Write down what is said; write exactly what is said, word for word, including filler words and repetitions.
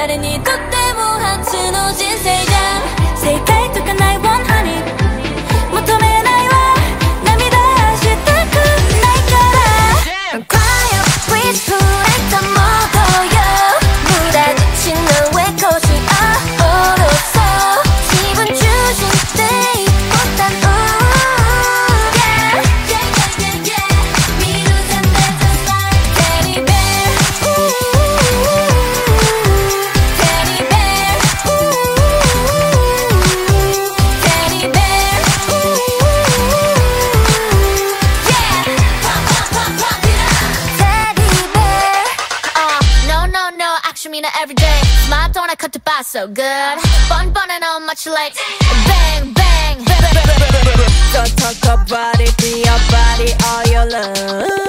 誰にとっても初の人生じゃ正解とかないもんハニー求めないわ涙したくないから Cry up please 触れたものよ無駄口の上越しあおろそう自分中心でいこたの Yeah yeah yeah yeah yeah 見るぜ Let's like Teddy bear Teddy bear Teddy bear Yeah pop pop pop pop it up Teddy bear uh, No no no 악수미나 everyday 스마트 on a cut to pass so good Fun fun and all much like Bang bang Don't talk about it, be your body, all your love